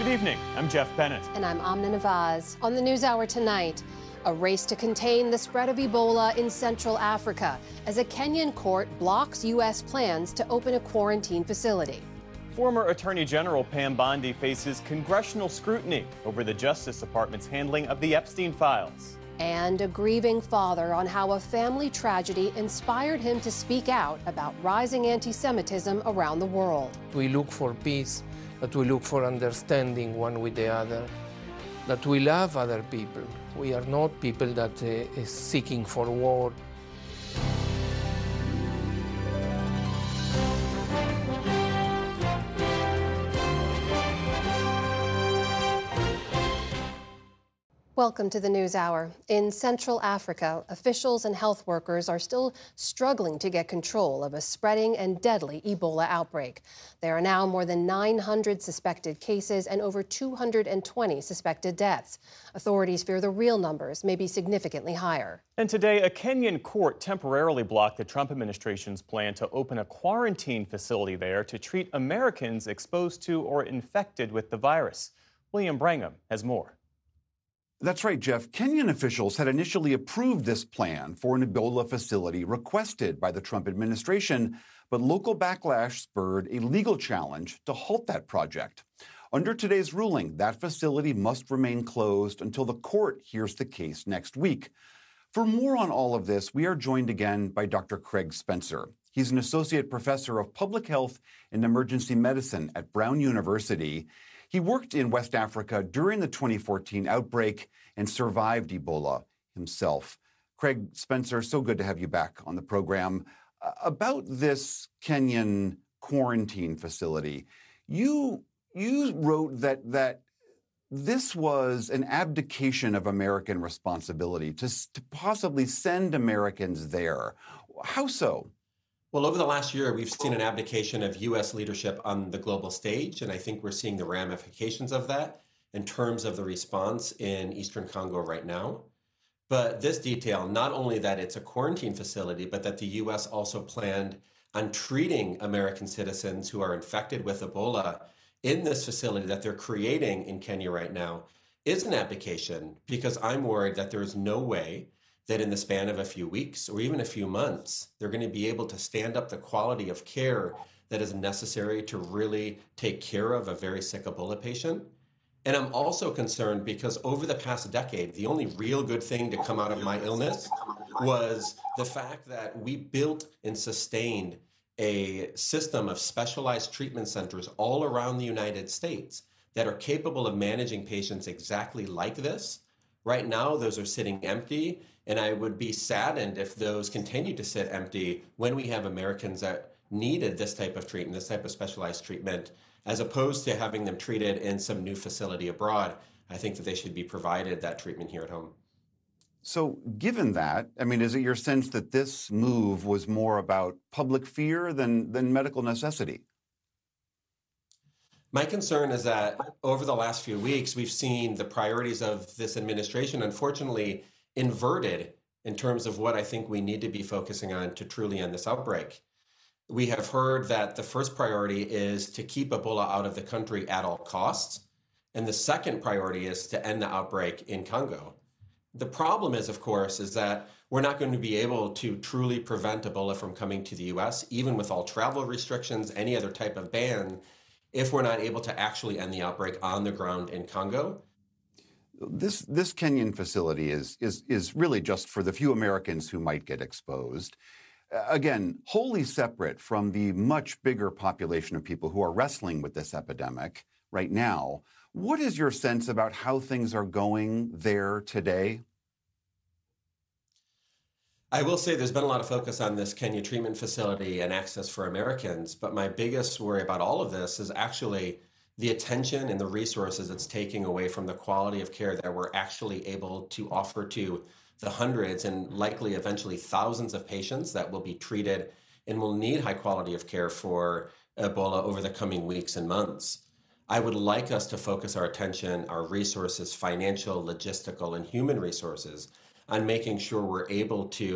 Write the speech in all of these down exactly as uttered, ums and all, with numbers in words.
Good evening. I'm Jeff Bennett. And I'm Amna Nawaz. On the NewsHour tonight, a race to contain the spread of Ebola in Central Africa as a Kenyan court blocks U S plans to open a quarantine facility. Former Attorney General Pam Bondi faces congressional scrutiny over the Justice Department's handling of the Epstein files. And a grieving father on how a family tragedy inspired him to speak out about rising anti-Semitism around the world. We look for peace, that we look for understanding one with the other, that we love other people. We are not people that uh, is seeking for war. Welcome to the NewsHour. In Central Africa, officials and health workers are still struggling to get control of a spreading and deadly Ebola outbreak. There are now more than nine hundred suspected cases and over two hundred twenty suspected deaths. Authorities fear the real numbers may be significantly higher. And today, a Kenyan court temporarily blocked the Trump administration's plan to open a quarantine facility there to treat Americans exposed to or infected with the virus. William Brangham has more. That's right, Jeff. Kenyan officials had initially approved this plan for an Ebola facility requested by the Trump administration, but local backlash spurred a legal challenge to halt that project. Under today's ruling, that facility must remain closed until the court hears the case next week. For more on all of this, we are joined again by Doctor Craig Spencer. He's an associate professor of public health and emergency medicine at Brown University. He worked in West Africa during the twenty fourteen outbreak and survived Ebola himself. Craig Spencer, so good to have you back on the program. Uh, about this Kenyan quarantine facility, you you wrote that that this was an abdication of American responsibility to, to possibly send Americans there. How so? Well, over the last year, we've seen an abdication of U S leadership on the global stage, and I think we're seeing the ramifications of that in terms of the response in Eastern Congo right now. But this detail, not only that it's a quarantine facility, but that the U S also planned on treating American citizens who are infected with Ebola in this facility that they're creating in Kenya right now, is an abdication, because I'm worried that there's no way that in the span of a few weeks or even a few months, they're going to be able to stand up the quality of care that is necessary to really take care of a very sick Ebola patient. And I'm also concerned because over the past decade, the only real good thing to come out of my illness was the fact that we built and sustained a system of specialized treatment centers all around the United States that are capable of managing patients exactly like this. Right now, those are sitting empty. And I would be saddened if those continue to sit empty when we have Americans that needed this type of treatment, this type of specialized treatment, as opposed to having them treated in some new facility abroad. I think that they should be provided that treatment here at home. So given that, I mean, is it your sense that this move was more about public fear than, than medical necessity? My concern is that over the last few weeks, we've seen the priorities of this administration, unfortunately, inverted in terms of what I think we need to be focusing on to truly end this outbreak. We have heard that the first priority is to keep Ebola out of the country at all costs. And the second priority is to end the outbreak in Congo. The problem is, of course, is that we're not going to be able to truly prevent Ebola from coming to the U S, even with all travel restrictions, any other type of ban, if we're not able to actually end the outbreak on the ground in Congo. This this Kenyan facility is is is really just for the few Americans who might get exposed. Uh, again, wholly separate from the much bigger population of people who are wrestling with this epidemic right now. What is your sense about how things are going there today? I will say there's been a lot of focus on this Kenya treatment facility and access for Americans, but my biggest worry about all of this is actually the attention and the resources it's taking away from the quality of care that we're actually able to offer to the hundreds and likely eventually thousands of patients that will be treated and will need high quality of care for Ebola over the coming weeks and months. I would like us to focus our attention, our resources, financial, logistical, and human resources, on making sure we're able to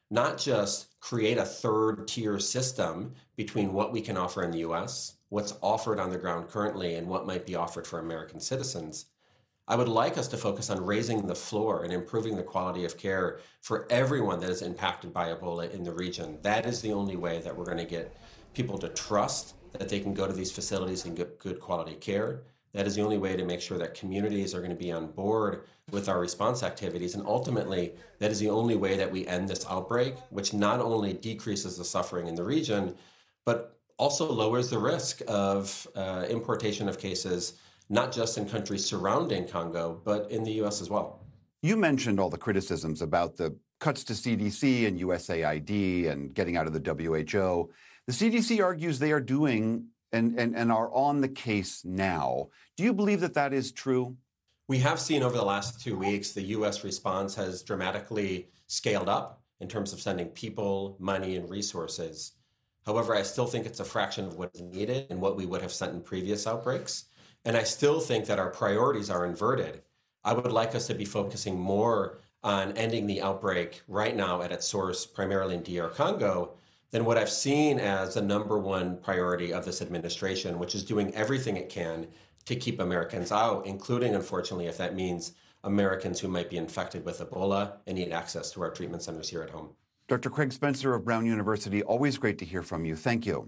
not just create a third tier system between what we can offer in the U S, what's offered on the ground currently, and what might be offered for American citizens. I would like us to focus on raising the floor and improving the quality of care for everyone that is impacted by Ebola in the region. That is the only way that we're going to get people to trust that they can go to these facilities and get good quality care. That is the only way to make sure that communities are going to be on board with our response activities. And ultimately, that is the only way that we end this outbreak, which not only decreases the suffering in the region, but also lowers the risk of uh, importation of cases, not just in countries surrounding Congo, but in the U S as well. You mentioned all the criticisms about the cuts to C D C and U S A I D and getting out of the W H O. The C D C argues they are doing and, and, and are on the case now. Do you believe that that is true? We have seen over the last two weeks, the U S response has dramatically scaled up in terms of sending people, money, and resources. However, I still think it's a fraction of what is needed and what we would have sent in previous outbreaks. And I still think that our priorities are inverted. I would like us to be focusing more on ending the outbreak right now at its source, primarily in D R Congo, than what I've seen as the number one priority of this administration, which is doing everything it can to keep Americans out, including, unfortunately, if that means Americans who might be infected with Ebola and need access to our treatment centers here at home. Doctor Craig Spencer of Brown University, always great to hear from you. Thank you.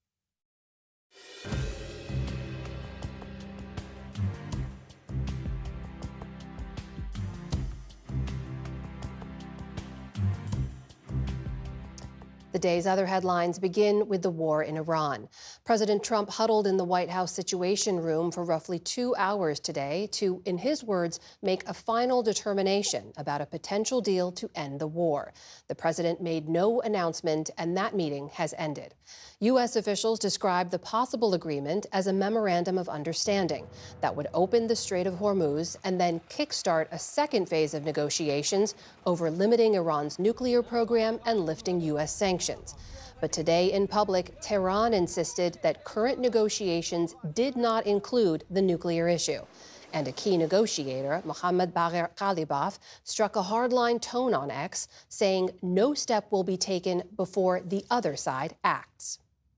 The day's other headlines begin with the war in Iran. President Trump huddled in the White House Situation Room for roughly two hours today to, in his words, make a final determination about a potential deal to end the war. The president made no announcement, and that meeting has ended. U S officials described the possible agreement as a memorandum of understanding that would open the Strait of Hormuz and then kickstart a second phase of negotiations over limiting Iran's nuclear program and lifting U S sanctions. But today in public, Tehran insisted that current negotiations did not include the nuclear issue. And a key negotiator, Mohammad Bagher Ghalibaf, struck a hardline tone on X, saying no step will be taken before the other side acts.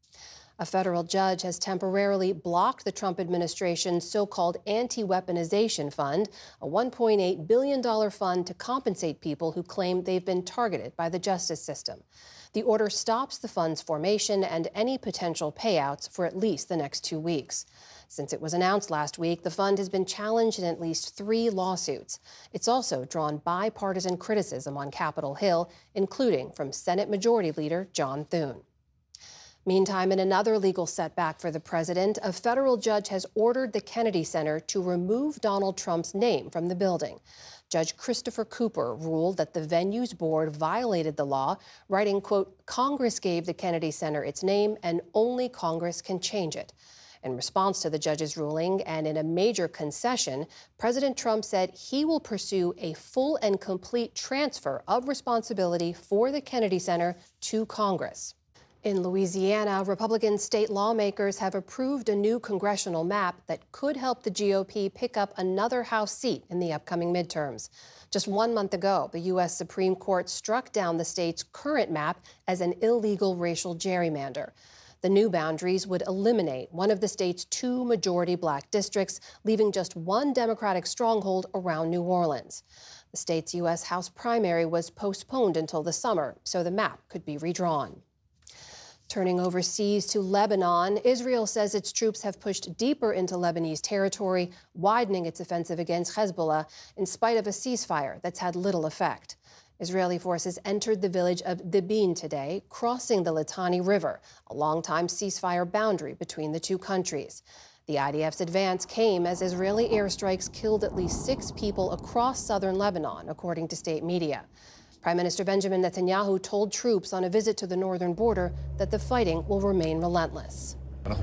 A federal judge has temporarily blocked the Trump administration's so-called anti-weaponization fund, a one point eight billion dollars fund to compensate people who claim they've been targeted by the justice system. The order stops the fund's formation and any potential payouts for at least the next two weeks. Since it was announced last week, the fund has been challenged in at least three lawsuits. It's also drawn bipartisan criticism on Capitol Hill, including from Senate Majority Leader John Thune. Meantime, in another legal setback for the president, a federal judge has ordered the Kennedy Center to remove Donald Trump's name from the building. Judge Christopher Cooper ruled that the venue's board violated the law, writing, quote, "Congress gave the Kennedy Center its name and only Congress can change it." In response to the judge's ruling and in a major concession, President Trump said he will pursue a full and complete transfer of responsibility for the Kennedy Center to Congress. In Louisiana, Republican state lawmakers have approved a new congressional map that could help the G O P pick up another House seat in the upcoming midterms. Just one month ago, the U S Supreme Court struck down the state's current map as an illegal racial gerrymander. The new boundaries would eliminate one of the state's two majority black districts, leaving just one Democratic stronghold around New Orleans. The state's U S House primary was postponed until the summer, so the map could be redrawn. Turning overseas to Lebanon, Israel says its troops have pushed deeper into Lebanese territory, widening its offensive against Hezbollah in spite of a ceasefire that's had little effect. Israeli forces entered the village of Dibin today, crossing the Litani River, a longtime ceasefire boundary between the two countries. The I D F's advance came as Israeli airstrikes killed at least six people across southern Lebanon, according to state media. Prime Minister Benjamin Netanyahu told troops on a visit to the northern border that the fighting will remain relentless.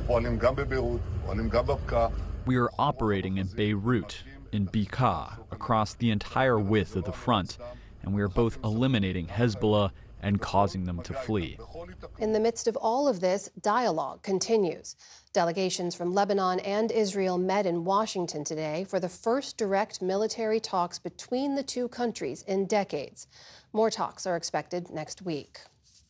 We are operating in Beirut, in Bekaa, across the entire width of the front, and we are both eliminating Hezbollah and causing them to flee. In the midst of all of this, dialogue continues. Delegations from Lebanon and Israel met in Washington today for the first direct military talks between the two countries in decades. More talks are expected next week.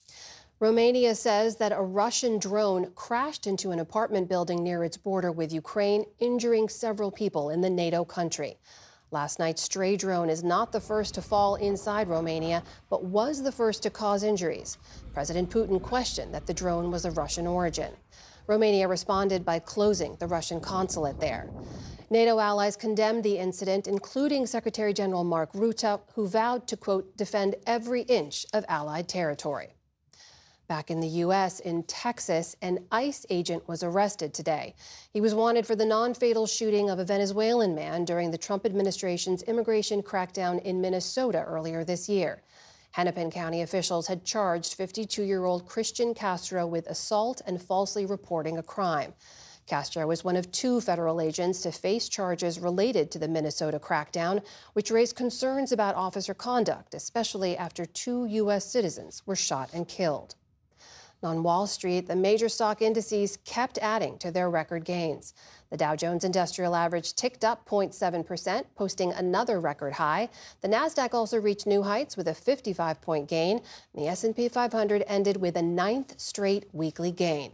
Romania says that a Russian drone crashed into an apartment building near its border with Ukraine, injuring several people in the NATO country. Last night's stray drone is not the first to fall inside Romania, but was the first to cause injuries. President Putin questioned that the drone was of Russian origin. Romania responded by closing the Russian consulate there. NATO allies condemned the incident, including Secretary General Mark Rutte, who vowed to, quote, defend every inch of Allied territory. Back in the U S, in Texas, an ICE agent was arrested today. He was wanted for the non-fatal shooting of a Venezuelan man during the Trump administration's immigration crackdown in Minnesota earlier this year. Hennepin County officials had charged fifty-two-year-old Christian Castro with assault and falsely reporting a crime. Castro was one of two federal agents to face charges related to the Minnesota crackdown, which raised concerns about officer conduct, especially after two U S citizens were shot and killed. On Wall Street, the major stock indices kept adding to their record gains. The Dow Jones Industrial Average ticked up zero point seven percent, posting another record high. The Nasdaq also reached new heights with a fifty-five point gain. The S and P five hundred ended with a ninth straight weekly gain.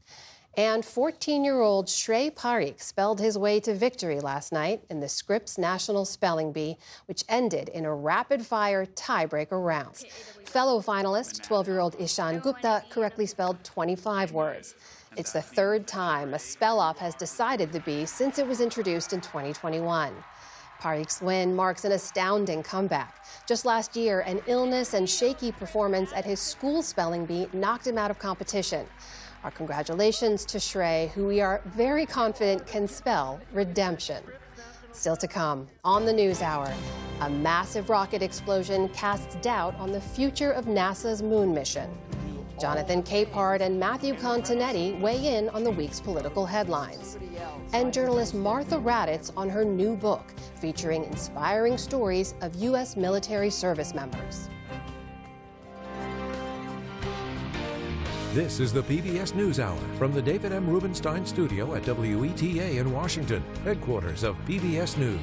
And fourteen-year-old Shrey Parikh spelled his way to victory last night in the Scripps National Spelling Bee, which ended in a rapid-fire tiebreaker round. Fellow finalist, twelve-year-old Ishan Gupta, correctly spelled twenty-five words. It's the third time a spell-off has decided the bee since it was introduced in twenty twenty-one. Parikh's win marks an astounding comeback. Just last year, an illness and shaky performance at his school spelling bee knocked him out of competition. Our congratulations to Shrey, who we are very confident can spell redemption. Still to come on the NewsHour, a massive rocket explosion casts doubt on the future of NASA's moon mission. Jonathan Capehart and Matthew Continetti weigh in on the week's political headlines. And journalist Martha Raddatz on her new book, featuring inspiring stories of U S military service members. This is the P B S NewsHour from the David M. Rubenstein studio at W E T A in Washington, headquarters of P B S News.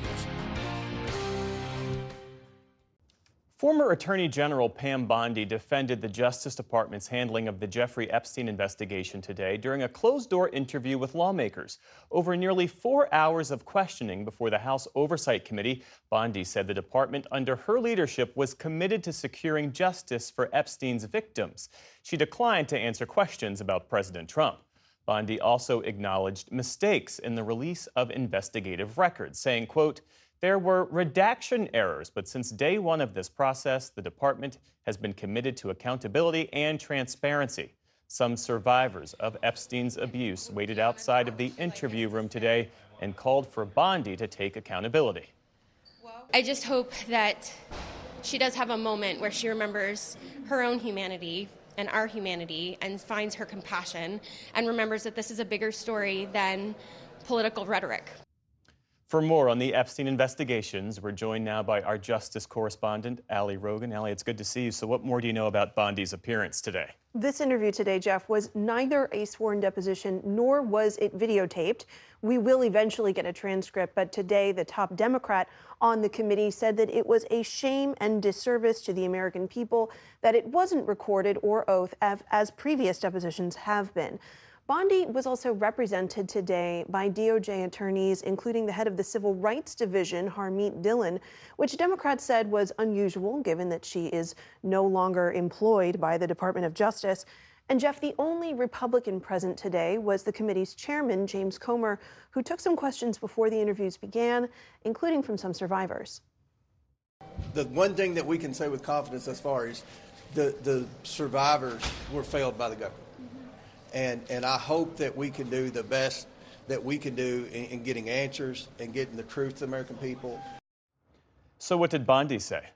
Former Attorney General Pam Bondi defended the Justice Department's handling of the Jeffrey Epstein investigation today during a closed-door interview with lawmakers. Over nearly four hours of questioning before the House Oversight Committee, Bondi said the department under her leadership was committed to securing justice for Epstein's victims. She declined to answer questions about President Trump. Bondi also acknowledged mistakes in the release of investigative records, saying, quote, "There were redaction errors, but since day one of this process, the department has been committed to accountability and transparency." Some survivors of Epstein's abuse waited outside of the interview room today and called for Bondi to take accountability. I just hope that she does have a moment where she remembers her own humanity and our humanity and finds her compassion and remembers that this is a bigger story than political rhetoric. For more on the Epstein investigations, we're joined now by our justice correspondent, Ali Rogan. Ali, it's good to see you. So what more do you know about Bondi's appearance today? This interview today, Jeff, was neither a sworn deposition nor was it videotaped. We will eventually get a transcript, but today the top Democrat on the committee said that it was a shame and disservice to the American people that it wasn't recorded or oath as, as previous depositions have been. Bondi was also represented today by D O J attorneys, including the head of the Civil Rights Division, Harmeet Dillon, which Democrats said was unusual given that she is no longer employed by the Department of Justice. And Jeff, the only Republican present today was the committee's chairman, James Comer, who took some questions before the interviews began, including from some survivors. The one thing that we can say with confidence thus far is the, the survivors were failed by the government. And, and I hope that we can do the best that we can do in, in getting answers and getting the truth to the American people. So what did Bondi say?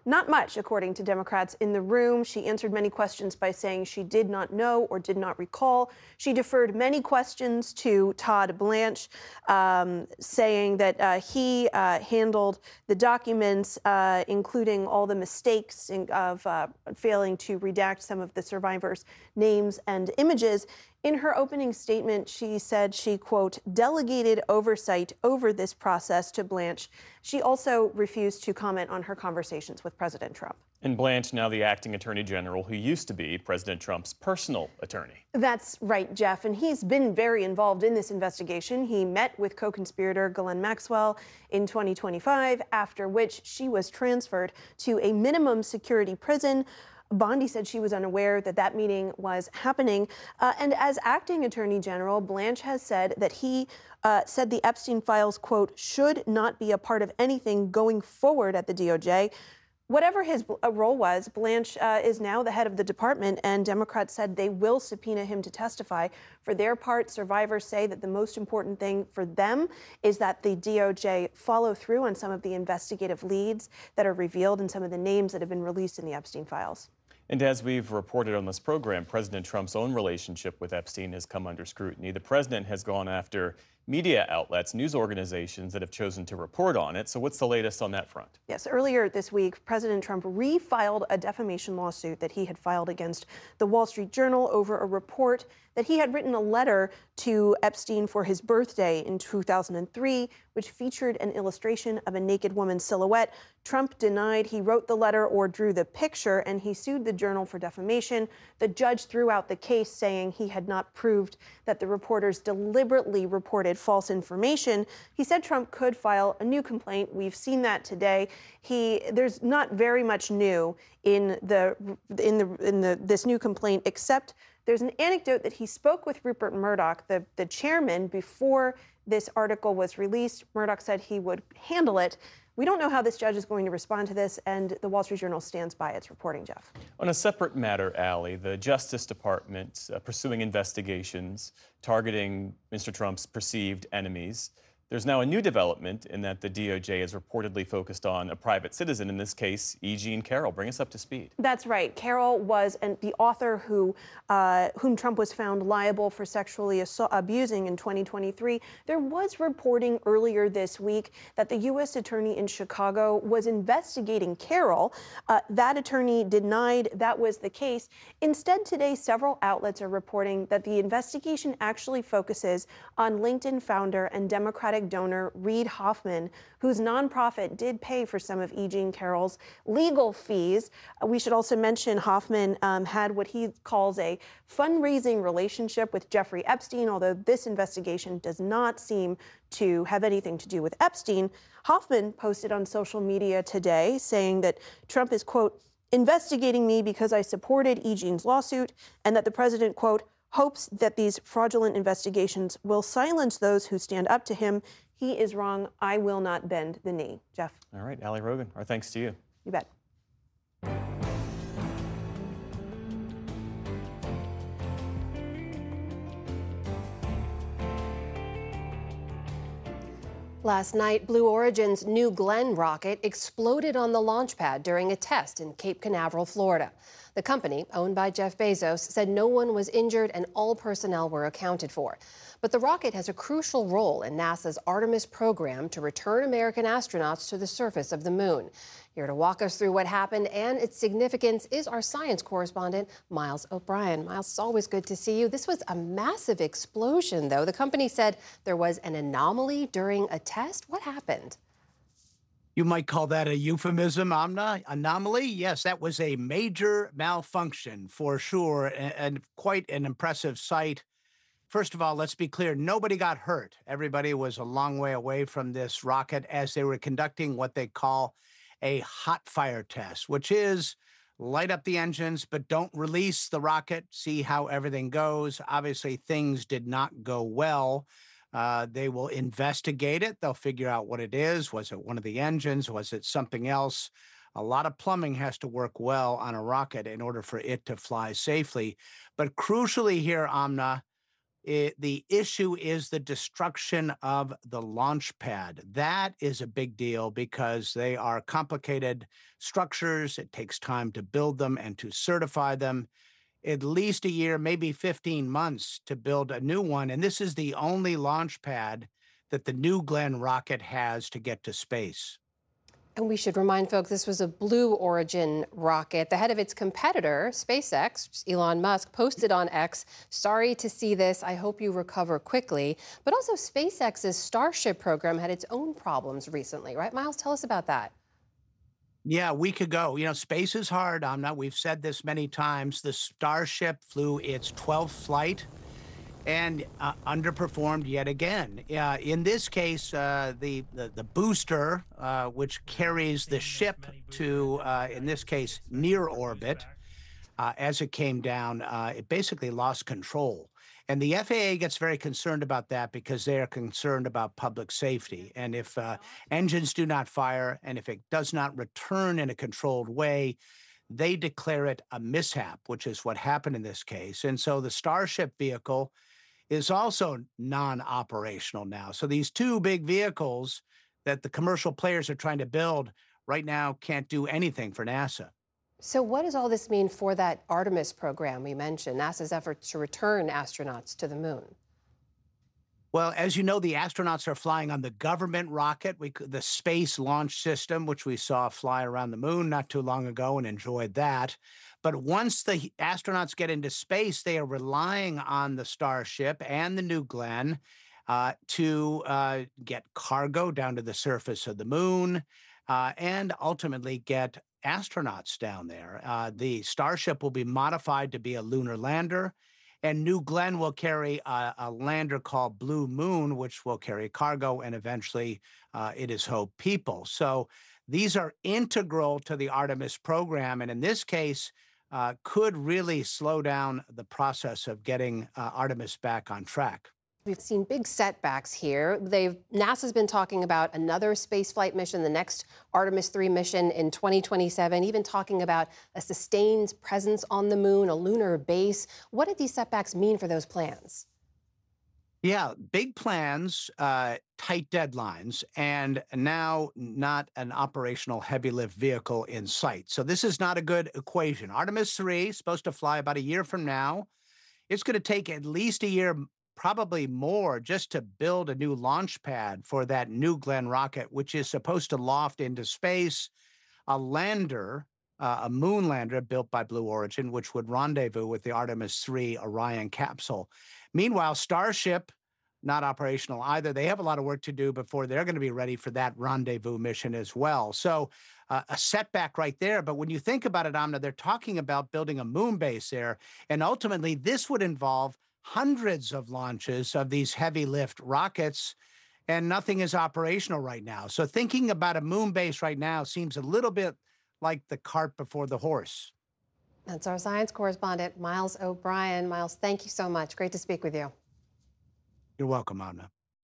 Not much, according to Democrats in the room. She answered many questions by saying she did not know or did not recall. She deferred many questions to Todd Blanche, um, saying that uh, he uh, handled the documents, uh, including all the mistakes in, of uh, failing to redact some of the survivors' names and images. In her opening statement, she said she, quote, delegated oversight over this process to Blanche. She also refused to comment on her conversations with President Trump. And Blanche, now the acting attorney general, who used to be President Trump's personal attorney. That's right, Jeff. And he's been very involved in this investigation. He met with co-conspirator Ghislaine Maxwell in twenty twenty-five, after which she was transferred to a minimum security prison. Bondi said she was unaware that that meeting was happening. Uh, and as acting attorney general, Blanche has said that he uh, said the Epstein files, quote, should not be a part of anything going forward at the D O J. Whatever his uh, role was, Blanche uh, is now the head of the department, and Democrats said they will subpoena him to testify. For their part, survivors say that the most important thing for them is that the D O J follow through on some of the investigative leads that are revealed and some of the names that have been released in the Epstein files. And as we've reported on this program, President Trump's own relationship with Epstein has come under scrutiny. The president has gone after media outlets, news organizations that have chosen to report on it. So what's the latest on that front? Yes, earlier this week, President Trump refiled a defamation lawsuit that he had filed against the Wall Street Journal over a report that he had written a letter to Epstein for his birthday in two thousand three, which featured an illustration of a naked woman's silhouette. Trump denied he wrote the letter or drew the picture, and he sued the Journal for defamation. The judge threw out the case, saying he had not proved that the reporters deliberately reported false information. He said Trump could file a new complaint. We've seen that today. He there's not very much new in the in the in the this new complaint, except there's an anecdote that he spoke with Rupert Murdoch, the, the chairman, before this article was released. Murdoch said he would handle it. We don't know how this judge is going to respond to this, and the Wall Street Journal stands by its reporting, Jeff. On a separate matter, Allie, the Justice Department uh, pursuing investigations targeting Mister Trump's perceived enemies. There's now a new development in that the D O J is reportedly focused on a private citizen, in this case, E. Jean Carroll. Bring us up to speed. That's right. Carroll was an, the author who, uh, whom Trump was found liable for sexually assault, abusing in twenty twenty-three. There was reporting earlier this week that the U S attorney in Chicago was investigating Carroll. Uh, that attorney denied that was the case. Instead, today, several outlets are reporting that the investigation actually focuses on LinkedIn founder and Democratic donor Reid Hoffman, whose nonprofit did pay for some of E. Jean Carroll's legal fees. Uh, we should also mention Hoffman um, had what he calls a fundraising relationship with Jeffrey Epstein, although this investigation does not seem to have anything to do with Epstein. Hoffman posted on social media today saying that Trump is, quote, investigating me because I supported E. Jean's lawsuit, and that the president, quote, hopes that these fraudulent investigations will silence those who stand up to him. He is wrong. I will not bend the knee. Jeff. All right, Allie Rogan, our thanks to you. You bet. Last night, Blue Origin's New Glenn rocket exploded on the launch pad during a test in Cape Canaveral, Florida. The company, owned by Jeff Bezos, said no one was injured and all personnel were accounted for. But the rocket has a crucial role in NASA's Artemis program to return American astronauts to the surface of the moon. Here to walk us through what happened and its significance is our science correspondent, Miles O'Brien. Miles, it's always good to see you. This was a massive explosion, though. The company said there was an anomaly during a test. What happened? You might call that a euphemism, Amna. Anomaly? Yes, that was a major malfunction for sure, and, and quite an impressive sight. First of all, let's be clear, nobody got hurt. Everybody was a long way away from this rocket as they were conducting what they call a hot fire test, which is light up the engines, but don't release the rocket, see how everything goes. Obviously, things did not go well. Uh, they will investigate it. They'll figure out what it is. Was it one of the engines? Was it something else? A lot of plumbing has to work well on a rocket in order for it to fly safely. But crucially here, Amna, It, the issue is the destruction of the launch pad. That is a big deal because they are complicated structures. It takes time to build them and to certify them. At least a year, maybe fifteen months to build a new one. And this is the only launch pad that the New Glenn rocket has to get to space. And we should remind folks this was a Blue Origin rocket. The head of its competitor, SpaceX, Elon Musk, posted on X, "Sorry to see this. I hope you recover quickly." But also SpaceX's Starship program had its own problems recently, right? Miles, tell us about that. Yeah, a week ago. You know, space is hard, Amna. We've said this many times. The Starship flew its twelfth flight and uh, underperformed yet again. Uh, in this case, uh, the, the the booster, uh, which carries the ship to, uh, in this case, near orbit, uh, as it came down, uh, it basically lost control. And the F A A gets very concerned about that because they are concerned about public safety. And if uh, engines do not fire and if it does not return in a controlled way, they declare it a mishap, which is what happened in this case. And so the Starship vehicle is also non-operational now. So these two big vehicles that the commercial players are trying to build right now can't do anything for NASA. So what does all this mean for that Artemis program we mentioned, NASA's efforts to return astronauts to the moon? Well, as you know, the astronauts are flying on the government rocket, we, the Space Launch System, which we saw fly around the moon not too long ago and enjoyed that. But once the astronauts get into space, they are relying on the Starship and the New Glenn uh, to uh, get cargo down to the surface of the moon uh, and ultimately get astronauts down there. Uh, the Starship will be modified to be a lunar lander, and New Glenn will carry a, a lander called Blue Moon, which will carry cargo and eventually, uh, it is hoped, people. So these are integral to the Artemis program, and in this case, uh, could really slow down the process of getting uh, Artemis back on track. We've seen big setbacks here. They've NASA's been talking about another spaceflight mission, the next Artemis three mission in twenty twenty-seven, even talking about a sustained presence on the moon, a lunar base. What did these setbacks mean for those plans? Yeah, big plans, uh, tight deadlines, and now not an operational heavy lift vehicle in sight. So this is not a good equation. Artemis three is supposed to fly about a year from now. It's going to take at least a year, probably more, just to build a new launch pad for that New Glenn rocket, which is supposed to loft into space a lander, uh, a moon lander built by Blue Origin, which would rendezvous with the Artemis three Orion capsule. Meanwhile, Starship, not operational either. They have a lot of work to do before they're going to be ready for that rendezvous mission as well. So uh, a setback right there. But when you think about it, Amna, they're talking about building a moon base there. And ultimately, this would involve hundreds of launches of these heavy lift rockets, and nothing is operational right now. So thinking about a moon base right now seems a little bit like the cart before the horse. That's our science correspondent, Miles O'Brien. Miles, thank you so much. Great to speak with you. You're welcome, Amna.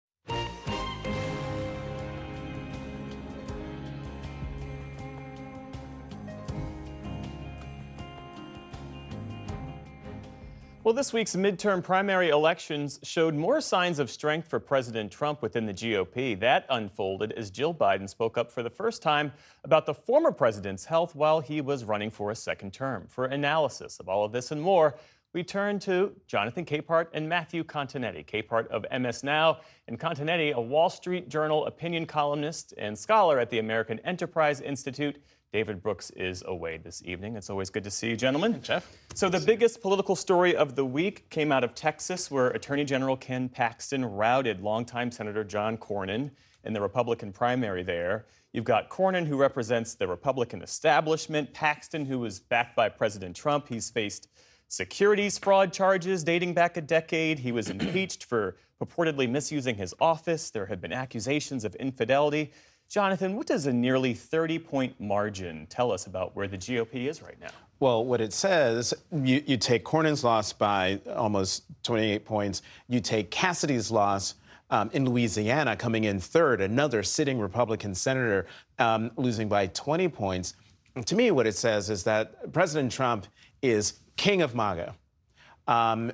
Well, this week's midterm primary elections showed more signs of strength for President Trump within the G O P. That unfolded as Jill Biden spoke up for the first time about the former president's health while he was running for a second term. For analysis of all of this and more, we turn to Jonathan Capehart and Matthew Continetti. Capehart of M S Now and Continetti, a Wall Street Journal opinion columnist and scholar at the American Enterprise Institute. David Brooks is away this evening. It's always good to see you, gentlemen. Jeff. So the biggest political story of the week came out of Texas, where Attorney General Ken Paxton routed longtime Senator John Cornyn in the Republican primary there. You've got Cornyn, who represents the Republican establishment, Paxton, who was backed by President Trump. He's faced securities fraud charges dating back a decade. He was impeached for purportedly misusing his office. There have been accusations of infidelity. Jonathan, what does a nearly thirty-point margin tell us about where the G O P is right now? Well, what it says, you, you take Cornyn's loss by almost twenty-eight points. You take Cassidy's loss um, in Louisiana coming in third, another sitting Republican senator um, losing by twenty points. And to me, what it says is that President Trump is king of MAGA. Um,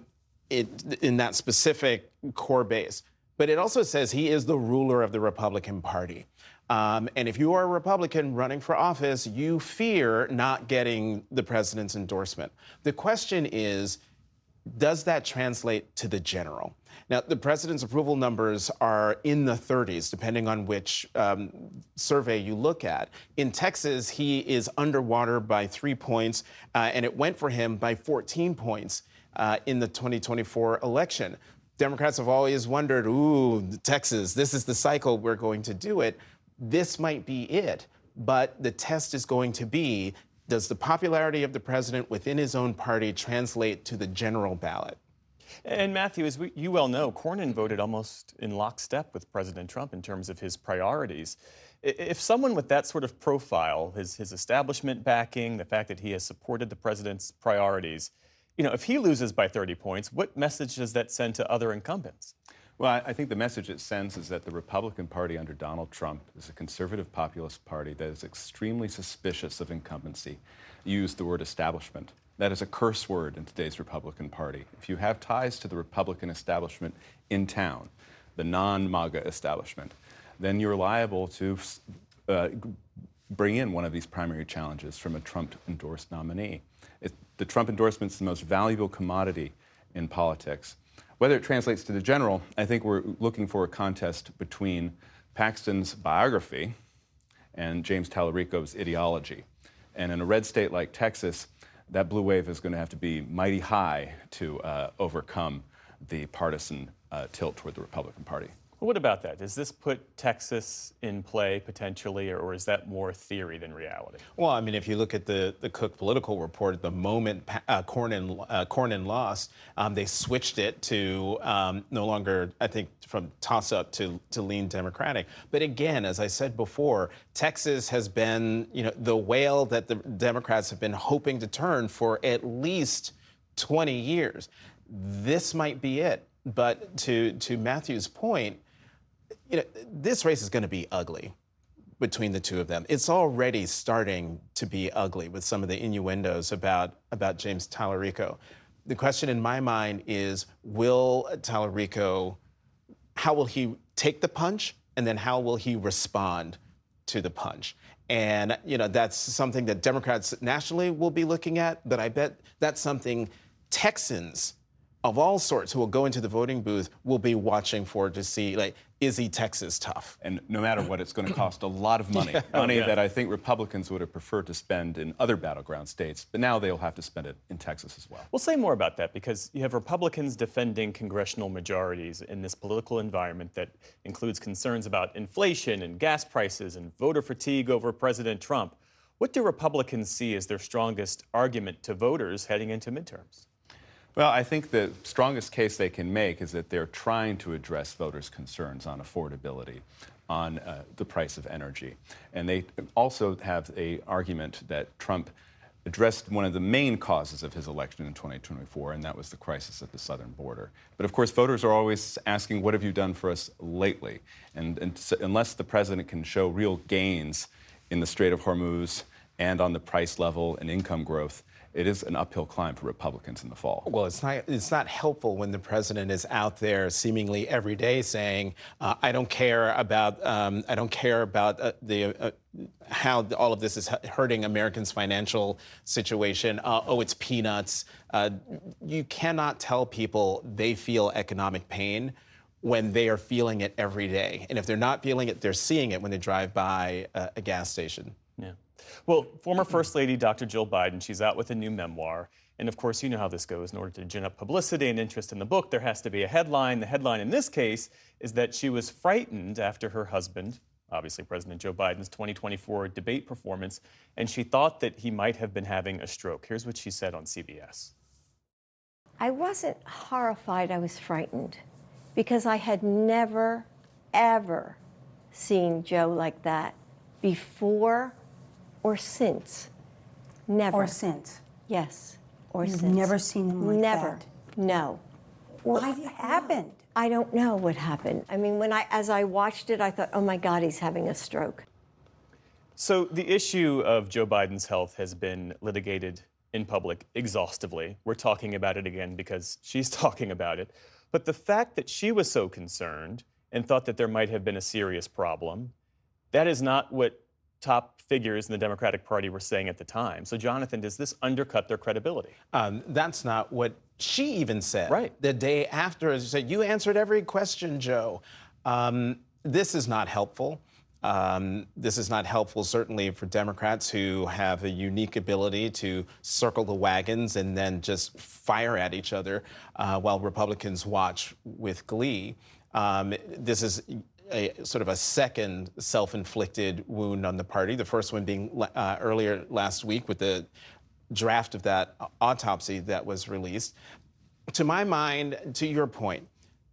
it, in that specific core base. But it also says he is the ruler of the Republican Party. Um, and if you are a Republican running for office, you fear not getting the president's endorsement. The question is, does that translate to the general? Now, the president's approval numbers are in the thirties, depending on which um, survey you look at. In Texas, he is underwater by three points, uh, and it went for him by fourteen points uh, in the twenty twenty-four election. Democrats have always wondered, ooh, Texas, this is the cycle we're going to do it. This might be it, but the test is going to be, does the popularity of the president within his own party translate to the general ballot? And Matthew, as we, you well know, Cornyn voted almost in lockstep with President Trump in terms of his priorities. If someone with that sort of profile, his, his establishment backing, the fact that he has supported the president's priorities, you know, if he loses by thirty points, what message does that send to other incumbents? Well, I think the message it sends is that the Republican Party under Donald Trump is a conservative populist party that is extremely suspicious of incumbency. You used the word establishment. That is a curse word in today's Republican Party. If you have ties to the Republican establishment in town, the non-MAGA establishment, then you're liable to uh, bring in one of these primary challenges from a Trump-endorsed nominee. It, the Trump endorsement is the most valuable commodity in politics. Whether it translates to the general, I think we're looking for a contest between Paxton's biography and James Tallarico's ideology. And in a red state like Texas, that blue wave is going to have to be mighty high to uh, overcome the partisan uh, tilt toward the Republican Party. Well, what about that? Does this put Texas in play potentially, or, or is that more theory than reality? Well, I mean, if you look at the, the Cook Political Report, the moment uh, Cornyn, uh, Cornyn lost, um, they switched it to um, no longer, I think, from toss-up to, to lean Democratic. But again, as I said before, Texas has been, you know, the whale that the Democrats have been hoping to turn for at least twenty years. This might be it. But to, to Matthew's point, you know, this race is going to be ugly between the two of them. It's already starting to be ugly with some of the innuendos about, about James Tallarico. The question in my mind is, will Tallarico, how will he take the punch, and then how will he respond to the punch? And, you know, that's something that Democrats nationally will be looking at, but I bet that's something Texans of all sorts who will go into the voting booth will be watching for to see, like, is he Texas tough? And no matter what, it's going to cost a lot of money. Yeah. Money Oh, yeah. that I think Republicans would have preferred to spend in other battleground states, but now they'll have to spend it in Texas as well. We'll say more about that because you have Republicans defending congressional majorities in this political environment that includes concerns about inflation and gas prices and voter fatigue over President Trump. What do Republicans see as their strongest argument to voters heading into midterms? Well, I think the strongest case they can make is that they're trying to address voters' concerns on affordability, on uh, the price of energy. And they also have an argument that Trump addressed one of the main causes of his election in twenty twenty-four, and that was the crisis at the southern border. But of course, voters are always asking, what have you done for us lately? And, and so unless the president can show real gains in the Strait of Hormuz and on the price level and income growth, it is an uphill climb for Republicans in the fall. Well, it's not, it's not helpful when the president is out there seemingly every day saying, uh, I don't care about, um, I don't care about uh, the, uh, how all of this is hurting Americans' financial situation. Uh, oh, it's peanuts. Uh, you cannot tell people they feel economic pain when they are feeling it every day. And if they're not feeling it, they're seeing it when they drive by a, a gas station. Yeah. Well, former First Lady Doctor Jill Biden, she's out with a new memoir. And of course, you know how this goes. In order to gin up publicity and interest in the book, there has to be a headline. The headline in this case is that she was frightened after her husband, obviously President Joe Biden's twenty twenty-four debate performance, and she thought that he might have been having a stroke. Here's what she said on C B S. I wasn't horrified, I was frightened because I had never, ever seen Joe like that before or since. Never. Or since? Yes, or You've since. never seen him like never. that? No. Well, what happened? I don't know what happened. I mean, when I, as I watched it, I thought, oh my God, he's having a stroke. So the issue of Joe Biden's health has been litigated in public exhaustively. We're talking about it again because she's talking about it. But the fact that she was so concerned and thought that there might have been a serious problem, that is not what top figures in the Democratic Party were saying at the time. So, Jonathan, does this undercut their credibility? Um, that's not what she even said. Right. The day after, as you said, you answered every question, Joe. Um, this is not helpful. Um, this is not helpful, certainly, for Democrats who have a unique ability to circle the wagons and then just fire at each other uh, while Republicans watch with glee. Um, this is a sort of a second self-inflicted wound on the party, the first one being uh, earlier last week with the draft of that autopsy that was released. To my mind, to your point,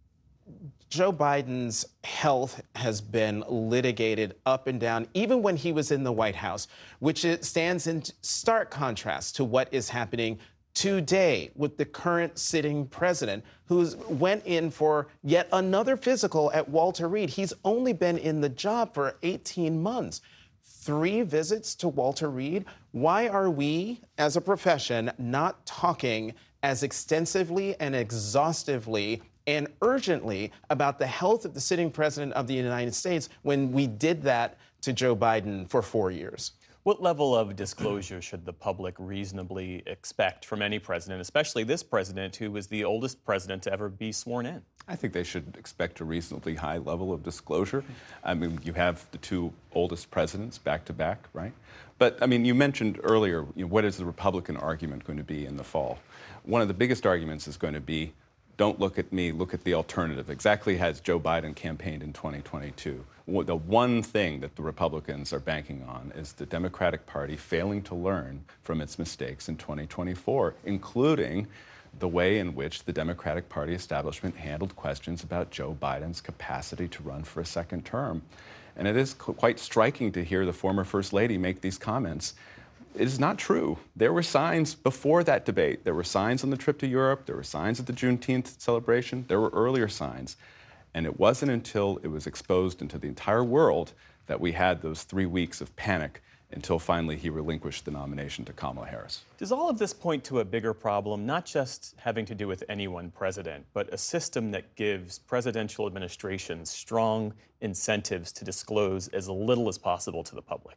Joe Biden's health has been litigated up and down, even when he was in the White House, which it stands in stark contrast to what is happening today with the current sitting president, who went in for yet another physical at Walter Reed. He's only been in the job for eighteen months. Three visits to Walter Reed. Why are we, as a profession, not talking as extensively and exhaustively and urgently about the health of the sitting president of the United States when we did that to Joe Biden for four years? What level of disclosure should the public reasonably expect from any president, especially this president who was the oldest president to ever be sworn in? I think they should expect a reasonably high level of disclosure. I mean, you have the two oldest presidents back to back, right? But, I mean, you mentioned earlier, you know, what is the Republican argument going to be in the fall? One of the biggest arguments is going to be, don't look at me, look at the alternative. Exactly as Joe Biden campaigned in twenty twenty-two. The one thing that the Republicans are banking on is the Democratic Party failing to learn from its mistakes in twenty twenty-four, including the way in which the Democratic Party establishment handled questions about Joe Biden's capacity to run for a second term. And it is quite striking to hear the former First Lady make these comments. It is not true. There were signs before that debate. There were signs on the trip to Europe. There were signs at the Juneteenth celebration. There were earlier signs. And it wasn't until it was exposed into the entire world that we had those three weeks of panic until finally he relinquished the nomination to Kamala Harris. Does all of this point to a bigger problem, not just having to do with any one president, but a system that gives presidential administrations strong incentives to disclose as little as possible to the public?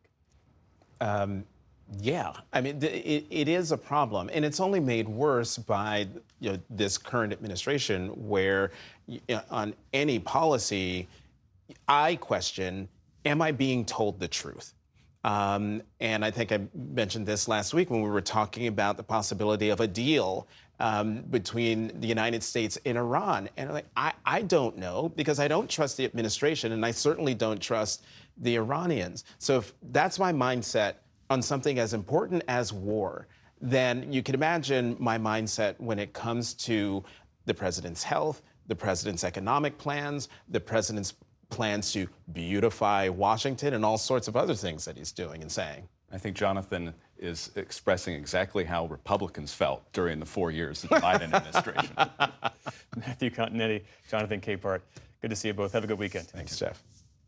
Um, Yeah, I mean, it, it is a problem, and it's only made worse by you know, this current administration, where you know, on any policy, I question, am I being told the truth? Um, and I think I mentioned this last week when we were talking about the possibility of a deal um, between the United States and Iran. And I'm like, I, I don't know, because I don't trust the administration, and I certainly don't trust the Iranians. So if that's my mindset on something as important as war, then you can imagine my mindset when it comes to the president's health, the president's economic plans, the president's plans to beautify Washington, and all sorts of other things that he's doing and saying. I think Jonathan is expressing exactly how Republicans felt during the four years of the Biden administration. Matthew Continetti, Jonathan Capehart, good to see you both. Have a good weekend. Thanks, Jeff.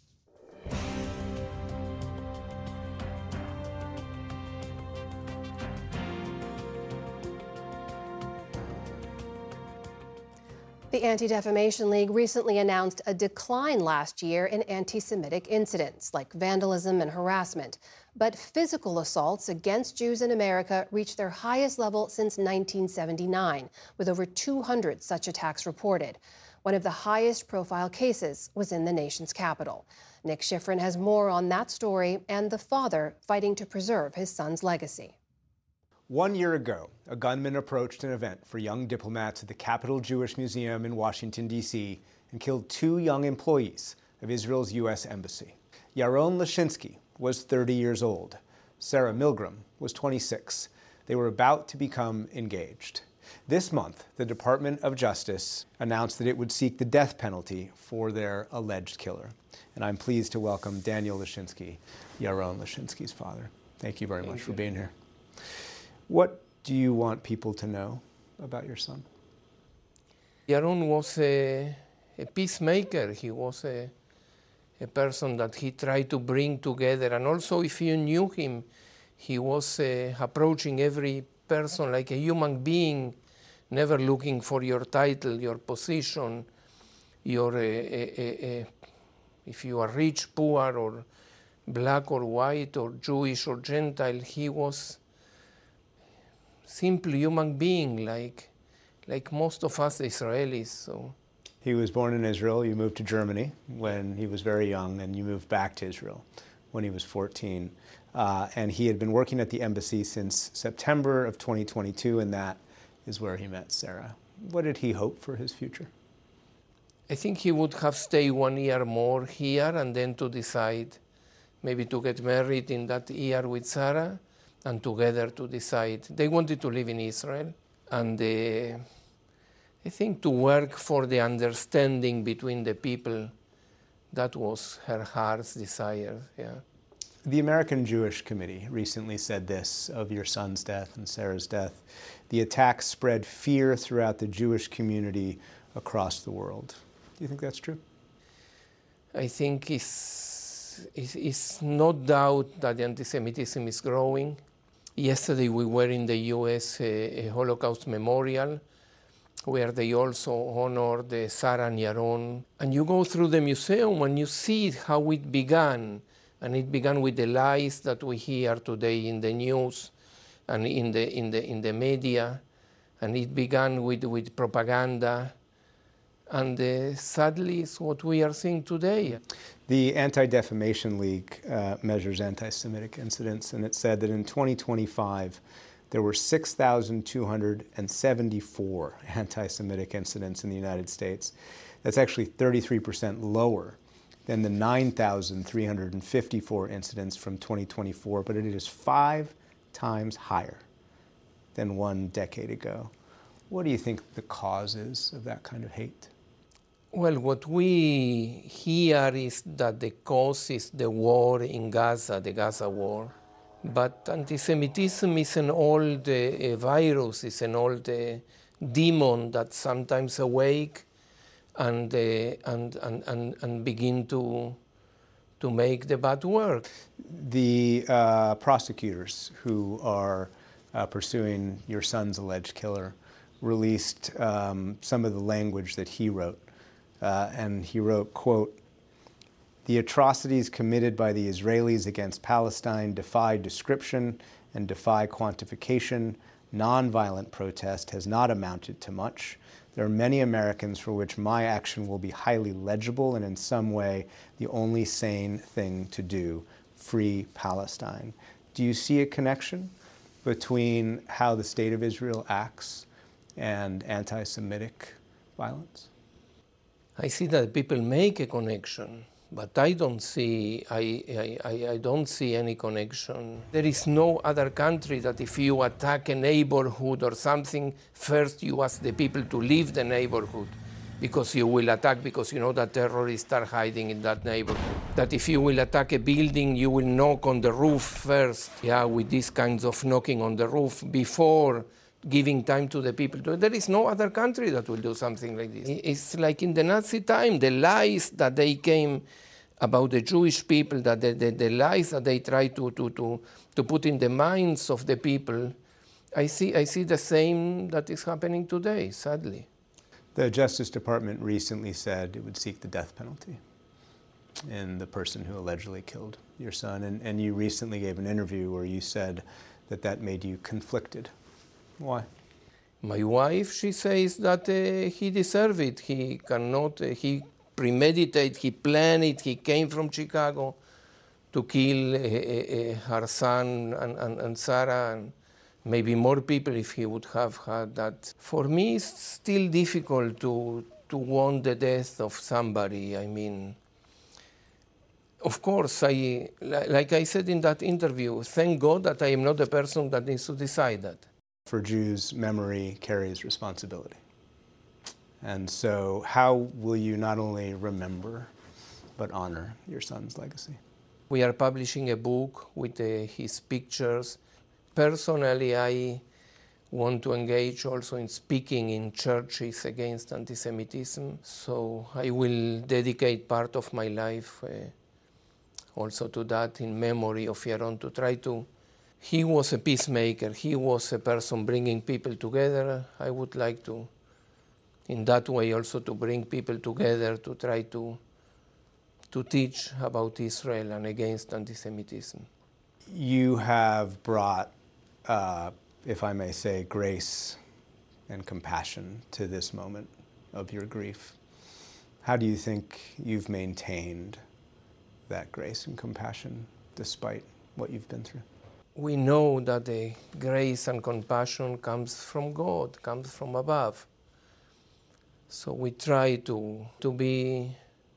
The Anti-Defamation League recently announced a decline last year in anti-Semitic incidents like vandalism and harassment. But physical assaults against Jews in America reached their highest level since nineteen seventy-nine, with over two hundred such attacks reported. One of the highest profile cases was in the nation's capital. Nick Schifrin has more on that story and the father fighting to preserve his son's legacy. One year ago, a gunman approached an event for young diplomats at the Capitol Jewish Museum in Washington, D C, and killed two young employees of Israel's U S Embassy. Yaron Lashinsky was thirty years old. Sarah Milgram was twenty-six. They were about to become engaged. This month, the Department of Justice announced that it would seek the death penalty for their alleged killer. And I'm pleased to welcome Daniel Lashinsky, Yaron Lashinsky's father. Thank you very much for being here. What do you want people to know about your son? Yaron was a, a peacemaker. He was a, a person that he tried to bring together. And also, if you knew him, he was uh, approaching every person, like a human being, never looking for your title, your position, your, uh, uh, uh, if you are rich, poor, or black or white, or Jewish or Gentile. He was simply human being, like, like most of us Israelis. So. He was born in Israel. You moved to Germany when he was very young, and you moved back to Israel when he was fourteen. Uh, and he had been working at the embassy since September of twenty twenty-two, and that is where he met Sarah. What did he hope for his future? I think he would have stayed one year more here and then to decide maybe to get married in that year with Sarah and together to decide. They wanted to live in Israel, and uh, I think to work for the understanding between the people. That was her heart's desire, yeah. The American Jewish Committee recently said this of your son's death and Sarah's death. The attack spread fear throughout the Jewish community across the world. Do you think that's true? I think it's, it's, it's no doubt that the anti-Semitism is growing. Yesterday we were in the U S a, a Holocaust memorial where they also honored uh, Sarah and Yaron. And you go through the museum and you see how it began. And it began with the lies that we hear today in the news and in the, in the, in the media. And it began with, with propaganda. And uh, sadly, it's what we are seeing today. The Anti-Defamation League uh, measures anti-Semitic incidents, and it said that in twenty twenty-five, there were six thousand two hundred seventy-four anti-Semitic incidents in the United States. That's actually thirty-three percent lower than the nine thousand three hundred fifty-four incidents from twenty twenty-four, but it is five times higher than one decade ago. What do you think the cause is of that kind of hate? Well, what we hear is that the cause is the war in Gaza, the Gaza war. But anti-Semitism is an old uh, virus, is an old uh, demon that sometimes awake and, uh, and, and, and, and begin to, to make the bad work. The uh, prosecutors who are uh, pursuing your son's alleged killer released um, some of the language that he wrote. Uh, and he wrote, quote, "The atrocities committed by the Israelis against Palestine defy description and defy quantification. Nonviolent protest has not amounted to much. There are many Americans for which my action will be highly legible and in some way the only sane thing to do. Free Palestine." Do you see a connection between how the state of Israel acts and anti-Semitic violence? I see that people make a connection, but I don't see, I, I, I don't see any connection. There is no other country that if you attack a neighborhood or something, first you ask the people to leave the neighborhood because you will attack, because you know that terrorists are hiding in that neighborhood. That if you will attack a building, you will knock on the roof first, yeah, with these kinds of knocking on the roof before giving time to the people. There is no other country that will do something like this. It's like in the Nazi time, the lies that they came about the Jewish people, that the, the, the lies that they try to, to, to, to put in the minds of the people, I see, I see the same that is happening today, sadly. The Justice Department recently said it would seek the death penalty in the person who allegedly killed your son, and, and you recently gave an interview where you said that that made you conflicted. Why? My wife, she says that uh, he deserved it. He cannot, uh, he premeditated, he planned it, he came from Chicago to kill uh, uh, her son and, and, and Sarah, and maybe more people if he would have had that. For me, it's still difficult to, to want the death of somebody. I mean, of course, I, like I said in that interview, thank God that I am not the person that needs to decide that. For Jews, memory carries responsibility. And so how will you not only remember, but honor your son's legacy? We are publishing a book with uh, his pictures. Personally, I want to engage also in speaking in churches against anti-Semitism. So I will dedicate part of my life uh, also to that in memory of Yaron, to try to he was a peacemaker. He was a person bringing people together. I would like to, in that way, also to bring people together to try to, to teach about Israel and against anti-Semitism. You have brought, uh, if I may say, grace and compassion to this moment of your grief. How do you think you've maintained that grace and compassion despite what you've been through? We know that the grace and compassion comes from God, comes from above. So we try to, to be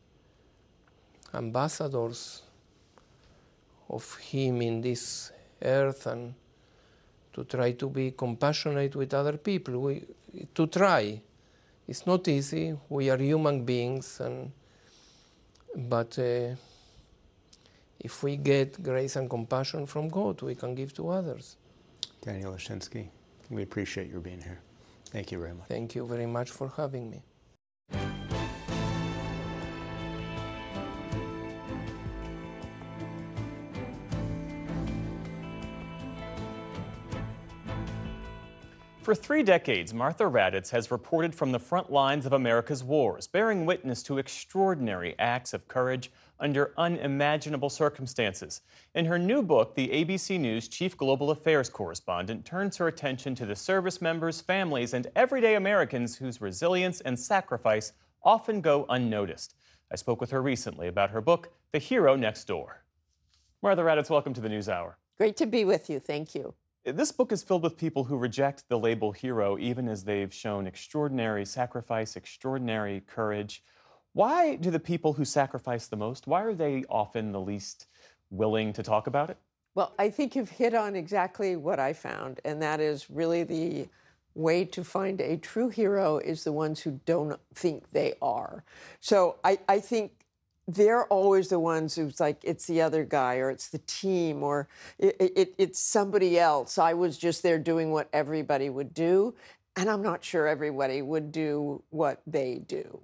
ambassadors of Him in this earth and to try to be compassionate with other people. We, to try. It's not easy. We are human beings, and but uh, if we get grace and compassion from God, we can give to others. Daniel Oshinsky, we appreciate your being here. Thank you very much. Thank you very much for having me. For three decades, Martha Raddatz has reported from the front lines of America's wars, bearing witness to extraordinary acts of courage under unimaginable circumstances. In her new book, the A B C News chief global affairs correspondent turns her attention to the service members, families, and everyday Americans whose resilience and sacrifice often go unnoticed. I spoke with her recently about her book, The Hero Next Door. Martha Raddatz, welcome to the NewsHour. Great to be with you. Thank you. This book is filled with people who reject the label hero, even as they've shown extraordinary sacrifice, extraordinary courage. Why do the people who sacrifice the most, why are they often the least willing to talk about it? Well, I think you've hit on exactly what I found, and that is really the way to find a true hero is the ones who don't think they are. So I, I think they're always the ones who's like, it's the other guy, or it's the team, or it, it, it's somebody else. I was just there doing what everybody would do, and I'm not sure everybody would do what they do.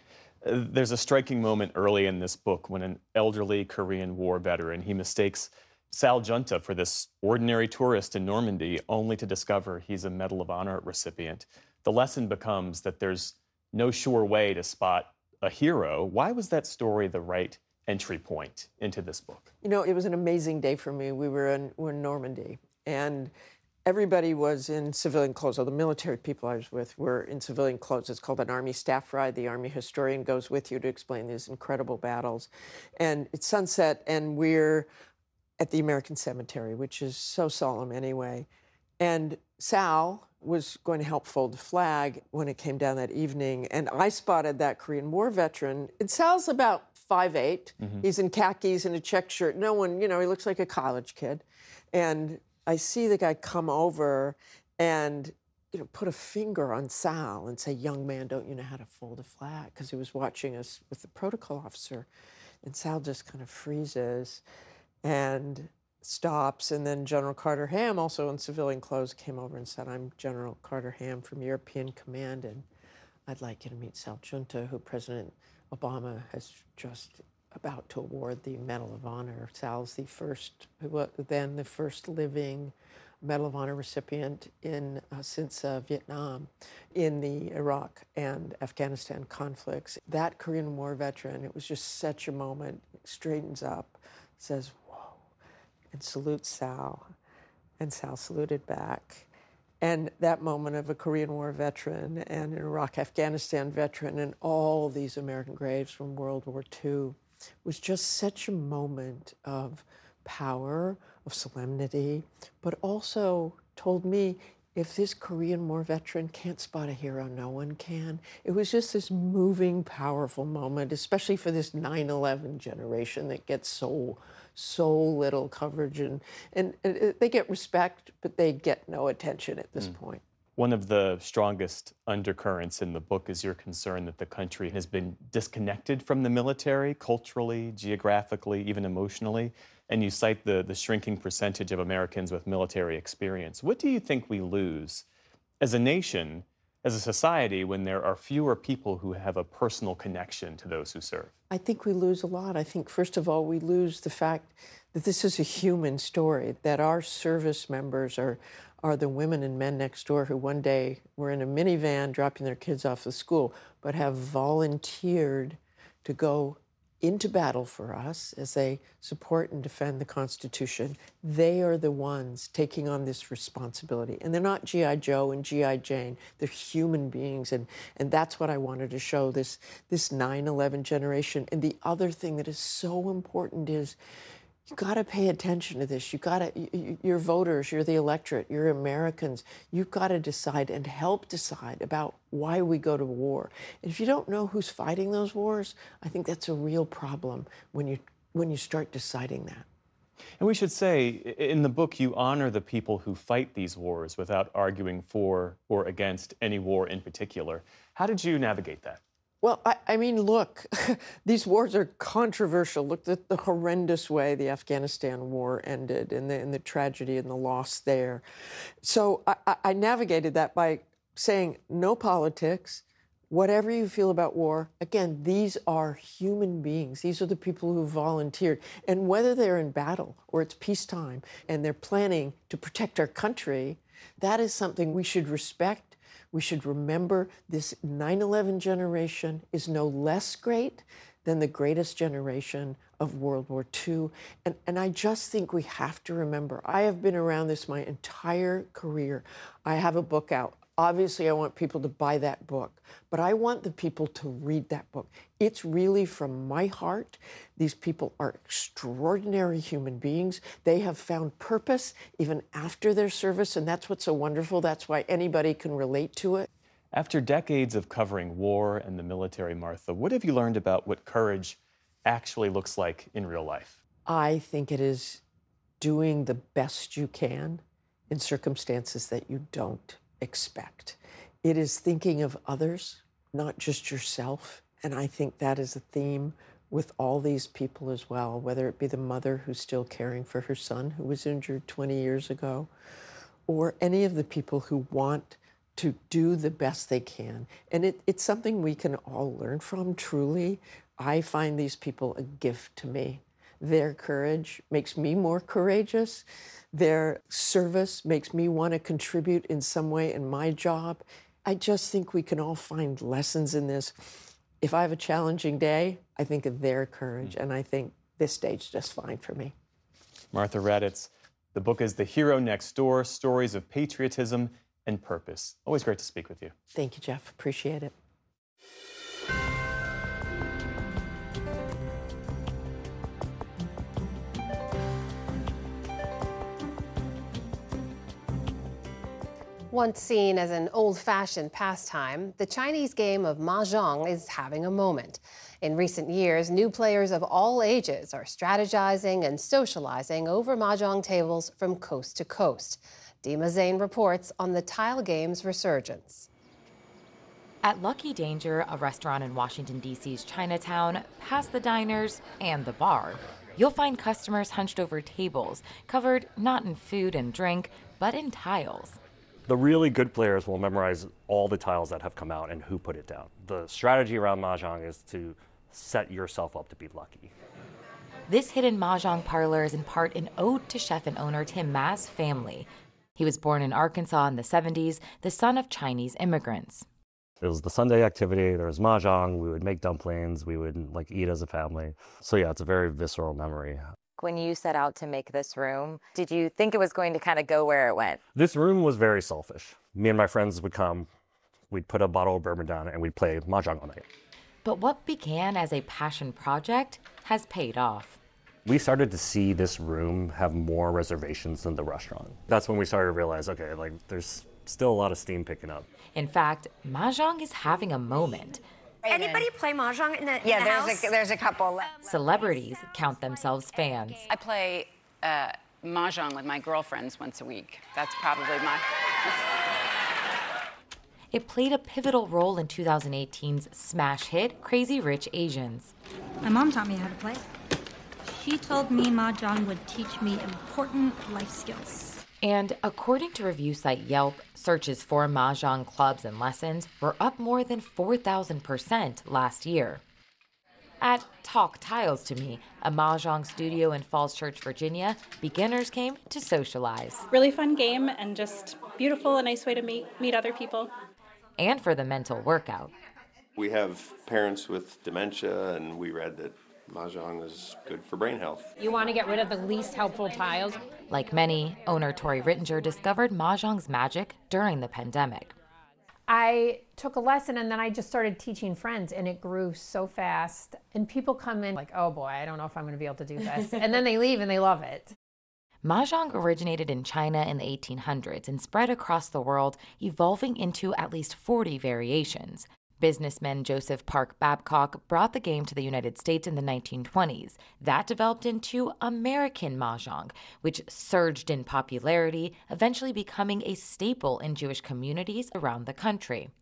Uh, there's a striking moment early in this book when an elderly Korean War veteran, he mistakes Sal Junta for this ordinary tourist in Normandy, only to discover he's a Medal of Honor recipient. The lesson becomes that there's no sure way to spot a hero. Why was that story the right entry point into this book? You know, it was an amazing day for me. We were in, we're in Normandy, and everybody was in civilian clothes. All the military people I was with were in civilian clothes. It's called an Army staff ride. The Army historian goes with you to explain these incredible battles. And it's sunset, and we're at the American Cemetery, which is so solemn anyway. And Sal was going to help fold the flag when it came down that evening. And I spotted that Korean War veteran. And Sal's about five eight. Mm-hmm. He's in khakis and a checked shirt. No one, you know, he looks like a college kid. And I see the guy come over and, you know, put a finger on Sal and say, young man, don't you know how to fold a flag? Because he was watching us with the protocol officer. And Sal just kind of freezes and stops, and then General Carter Ham, also in civilian clothes, came over and said, I'm General Carter Ham from European Command, and I'd like you to meet Sal Junta, who President Obama has just about to award the Medal of Honor. Sal's the first, then the first living Medal of Honor recipient in uh, since uh, Vietnam, in the Iraq and Afghanistan conflicts. That Korean War veteran, it was just such a moment, straightens up, says, and salutes Sal, and Sal saluted back. And that moment of a Korean War veteran and an Iraq, Afghanistan veteran and all these American graves from World War Two was just such a moment of power, of solemnity, but also told me, if this Korean War veteran can't spot a hero, no one can. It was just this moving, powerful moment, especially for this nine eleven generation that gets so so little coverage, and, and, and they get respect, but they get no attention at this mm. point. One of the strongest undercurrents in the book is your concern that the country has been disconnected from the military, culturally, geographically, even emotionally, and you cite the, the shrinking percentage of Americans with military experience. What do you think we lose as a nation as a society when there are fewer people who have a personal connection to those who serve? I think we lose a lot. I think, first of all, we lose the fact that this is a human story, that our service members are, are the women and men next door who one day were in a minivan dropping their kids off to school, but have volunteered to go into battle for us as they support and defend the Constitution. They are the ones taking on this responsibility. And they're not G I Joe and G I Jane. They're human beings. And, and that's what I wanted to show, this, this nine eleven generation. And the other thing that is so important is you got to pay attention to this. You got to, you, you're voters, you're the electorate, you're Americans. You've got to decide and help decide about why we go to war. And if you don't know who's fighting those wars, I think that's a real problem when you when you start deciding that. And we should say, in the book, you honor the people who fight these wars without arguing for or against any war in particular. How did you navigate that? Well, I, I mean, look, these wars are controversial. Look at the horrendous way the Afghanistan war ended and the, and the tragedy and the loss there. So I, I navigated that by saying no politics, whatever you feel about war. Again, these are human beings. These are the people who volunteered. And whether they're in battle or it's peacetime and they're planning to protect our country, that is something we should respect. We should remember this nine eleven generation is no less great than the greatest generation of World War Two. And, and I just think we have to remember, I have been around this my entire career. I have a book out. Obviously, I want people to buy that book, but I want the people to read that book. It's really from my heart. These people are extraordinary human beings. They have found purpose even after their service, and that's what's so wonderful. That's why anybody can relate to it. After decades of covering war and the military, Martha, what have you learned about what courage actually looks like in real life? I think it is doing the best you can in circumstances that you don't expect. It is thinking of others, not just yourself. And I think that is a theme with all these people as well, whether it be the mother who's still caring for her son who was injured twenty years ago, or any of the people who want to do the best they can. And it, it's something we can all learn from, truly. I find these people a gift to me. Their courage makes me more courageous. Their service makes me want to contribute in some way in my job. I just think we can all find lessons in this. If I have a challenging day, I think of their courage, and I think this stage just fine for me. Martha Raddatz, the book is The Hero Next Door, Stories of Patriotism and Purpose. Always great to speak with you. Thank you, Jeff. Appreciate it. Once seen as an old-fashioned pastime, the Chinese game of mahjong is having a moment. In recent years, new players of all ages are strategizing and socializing over mahjong tables from coast to coast. Dima Zain reports on the tile game's resurgence. At Lucky Danger, a restaurant in Washington, D C's Chinatown, past the diners and the bar, you'll find customers hunched over tables, covered not in food and drink, but in tiles. The really good players will memorize all the tiles that have come out and who put it down. The strategy around mahjong is to set yourself up to be lucky. This hidden mahjong parlor is in part an ode to chef and owner Tim Ma's family. He was born in Arkansas in the seventies, the son of Chinese immigrants. It was the Sunday activity, there was mahjong, we would make dumplings, we would like eat as a family. So yeah, it's a very visceral memory. When you set out to make this room, did you think it was going to kind of go where it went? This room was very selfish. Me and my friends would come, we'd put a bottle of bourbon down, and we'd play mahjong all night. But what began as a passion project has paid off. We started to see this room have more reservations than the restaurant. That's when we started to realize, okay, like there's still a lot of steam picking up. In fact, mahjong is having a moment. Anybody play mahjong in the, in yeah, the there's house? a there's a couple. Celebrities count themselves fans. I play uh, mahjong with my girlfriends once a week. That's probably my... It played a pivotal role in two thousand eighteen's smash hit, Crazy Rich Asians. My mom taught me how to play. She told me mahjong would teach me important life skills. And according to review site Yelp, searches for mahjong clubs and lessons were up more than four thousand percent last year. At Talk Tiles to Me, a mahjong studio in Falls Church, Virginia, beginners came to socialize. Really fun game and just beautiful, a nice way to meet meet other people. And for the mental workout. We have parents with dementia, and we read that mahjong is good for brain health. You want to get rid of the least helpful tiles. Like many, owner Tori Rittinger discovered mahjong's magic during the pandemic. I took a lesson and then I just started teaching friends, and it grew so fast. And people come in like, oh boy, I don't know if I'm going to be able to do this. And then they leave and they love it. Mahjong originated in China in the eighteen hundreds and spread across the world, evolving into at least forty variations. Businessman Joseph Park Babcock brought the game to the United States in the nineteen twenties. That developed into American Mahjong, which surged in popularity, eventually becoming a staple in Jewish communities around the country.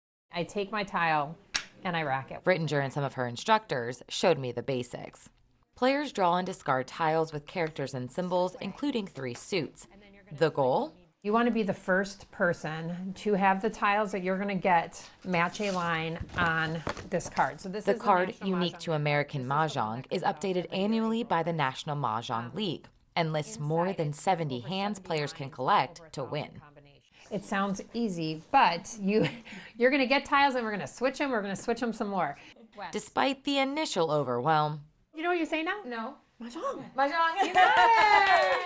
I take my tile and I rack it. Rittinger and some of her instructors showed me the basics. Players draw and discard tiles with characters and symbols, including three suits. The goal? You want to be the first person to have the tiles that you're going to get match a line on this card. So this the is card, unique to American Mahjong, is updated annually by the National Mahjong League and lists more than seventy hands players can collect to win. It sounds easy, but you, you're going to get tiles and we're going to switch them. We're going to switch them some more. Despite the initial overwhelm. You know what you're saying now? No. Mahjong. Mahjong. You got it!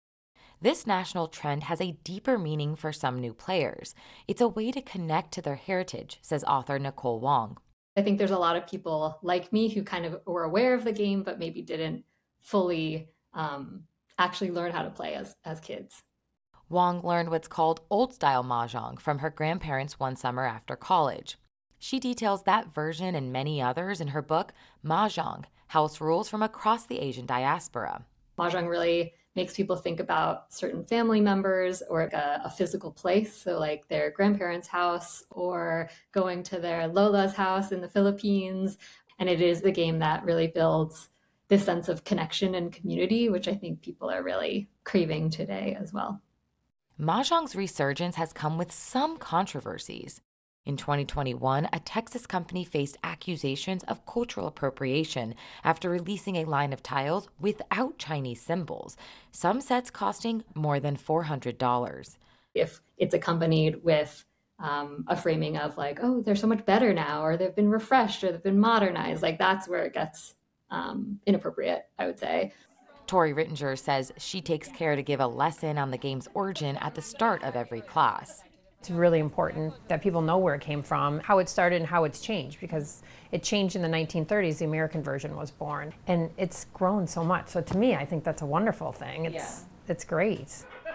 This national trend has a deeper meaning for some new players. It's a way to connect to their heritage, says author Nicole Wong. I think there's a lot of people like me who kind of were aware of the game, but maybe didn't fully um, actually learn how to play as, as kids. Wong learned what's called old-style mahjong from her grandparents one summer after college. She details that version and many others in her book, Mahjong, House Rules from Across the Asian Diaspora. Mahjong really makes people think about certain family members or a, a physical place, so like their grandparents' house or going to their Lola's house in the Philippines. And it is the game that really builds this sense of connection and community, which I think people are really craving today as well. Mahjong's resurgence has come with some controversies. In twenty twenty-one, a Texas company faced accusations of cultural appropriation after releasing a line of tiles without Chinese symbols, some sets costing more than four hundred dollars. If it's accompanied with um, a framing of like, oh, they're so much better now, or they've been refreshed, or they've been modernized, like that's where it gets um, inappropriate, I would say. Tori Rittinger says she takes care to give a lesson on the game's origin at the start of every class. It's really important that people know where it came from, how it started, and how it's changed, because it changed in the nineteen thirties. The American version was born, and it's grown so much. So to me, I think that's a wonderful thing. It's, yeah. It's great.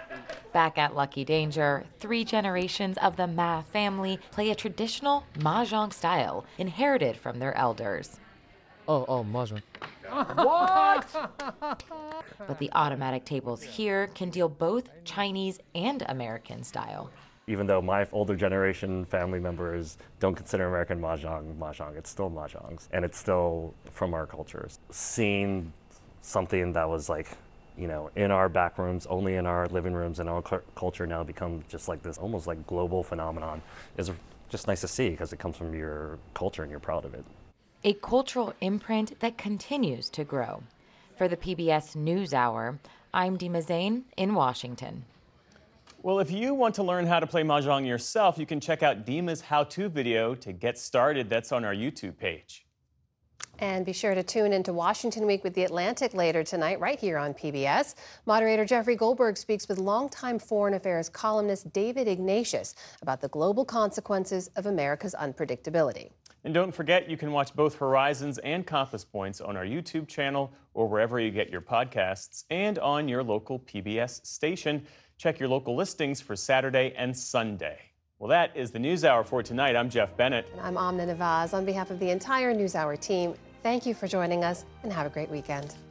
Back at Lucky Danger, three generations of the Ma family play a traditional Mahjong style inherited from their elders. Oh, oh, Mahjong. What? But the automatic tables here can deal both Chinese and American style. Even though my older generation family members don't consider American Mahjong Mahjong, it's still Mahjongs, and it's still from our cultures. Seeing something that was like, you know, in our back rooms, only in our living rooms, and our cu- culture now become just like this almost like global phenomenon is just nice to see because it comes from your culture and you're proud of it. A cultural imprint that continues to grow. For the P B S NewsHour, I'm Dima Zain in Washington. Well, if you want to learn how to play Mahjong yourself, you can check out Dima's how-to video to get started. That's on our YouTube page. And be sure to tune into Washington Week with The Atlantic later tonight, right here on P B S. Moderator Jeffrey Goldberg speaks with longtime foreign affairs columnist David Ignatius about the global consequences of America's unpredictability. And don't forget, you can watch both Horizons and Compass Points on our YouTube channel or wherever you get your podcasts and on your local P B S station. Check your local listings for Saturday and Sunday. Well, that is the NewsHour for tonight. I'm Jeff Bennett. And I'm Amna Nawaz. On behalf of the entire NewsHour team, thank you for joining us and have a great weekend.